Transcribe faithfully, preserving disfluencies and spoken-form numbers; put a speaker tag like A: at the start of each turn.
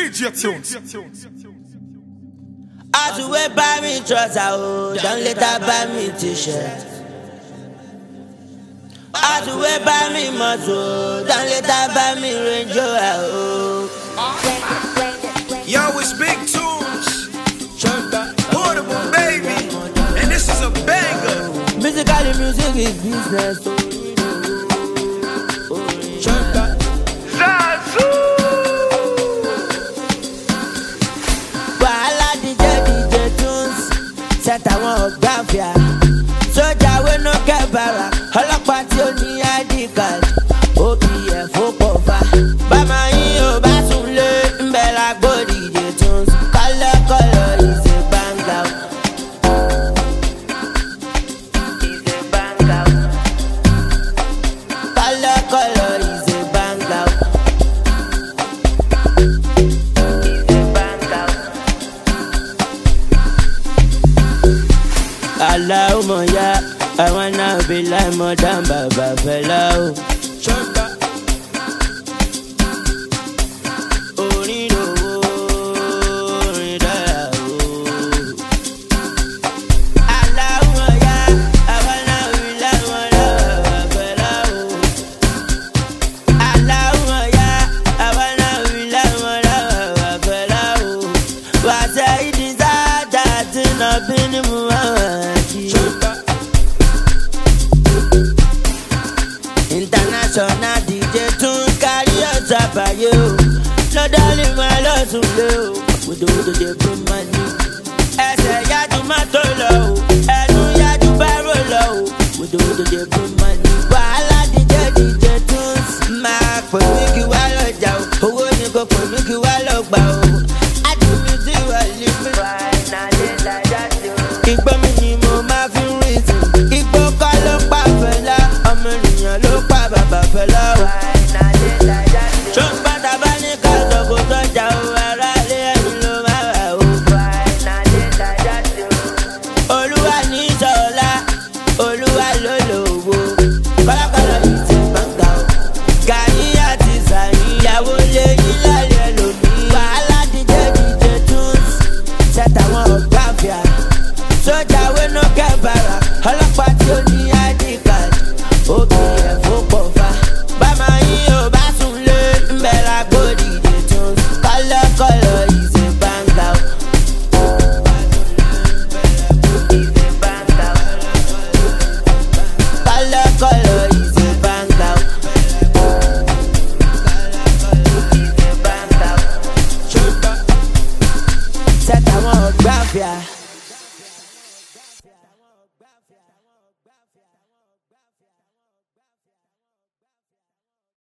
A: J Tunes.
B: As you wear buy me trouser, oh, don't let her buy me t-shirt. As you wear buy me muscle, don't let her buy me Range Rover, oh.
A: Yo, it's Big Tunes, Portable baby, and this is a banger.
B: Musically, music is business. Wahala D J D J Tunes, set àwọn ọ̀gbáfíà. Sójà wey no get bara, ọlọ́pàá tí ó ní I D card. O P F ó pọ̀ fa. Bàmá yín ò bá sùn lé, ń bẹ lágbo D J Tunes. Kọ́lọ́kọ́lọ́ is a banger. Is a banger. Kọ́lọ́kọ́lọ́ is a banger. Is a banger. Allahumma ya, I wanna be like more than Baba Fela. Orin lówó, orin dára o. Allahumma ya, I wanna be like more than Baba Fela. Allahumma ya, I wanna be like more than Baba Fela. Wa saidi zada tina bin Muhammad. International D J Tunes carry us up by you. No darling, my love to you. We do the day for money. Ẹsẹ̀ yájú mọ́tò lọ o, ẹnu yájú bárò lọ o. We do the day for money. Wàhálà D J D J Tunes máa pè mí kí wá lọ́jà o. Owó ni kò pè mí kí wá lọ gbà o. Àdùnmí tí wà ní pé. Ìgbọ́ mi ni mo máa fi ń rìn sí. Igbó kọ́ ló pa Fẹlá, ọmọ ènìyàn ló pa Bàbá Fẹlá o. Ṣùgbọ́n tàbá ní ká sọ̀kò sọ́jà o, ará lé ẹ̀yìn ló máa wà o. Olúwa ní sọ̀lá, Olúwa ló lòwò. Kọ́lákọ́lá yìí ti gbọ̀ngà o. Gàní àti Sàní, ìyàwó lé yín lálẹ́ lómi. Wàhálà D J D J Tunes, ṣẹ̀tàwọn ọ̀gbáfíà. Sójà wey no get bara, ọlọ́pàá tí ó ní I D card. O P F ó pọ̀ fa. Bàmá yín ò bá sùn lé, ń bẹ lágbo D J Tunes. Kọ́lọ́kọ́lọ́ is a banger. Is a banger. Kọ́lọ́kọ́lọ́ is a banger. Is a banger. Ṣẹ̀tàwọn ọ̀gbáfíà.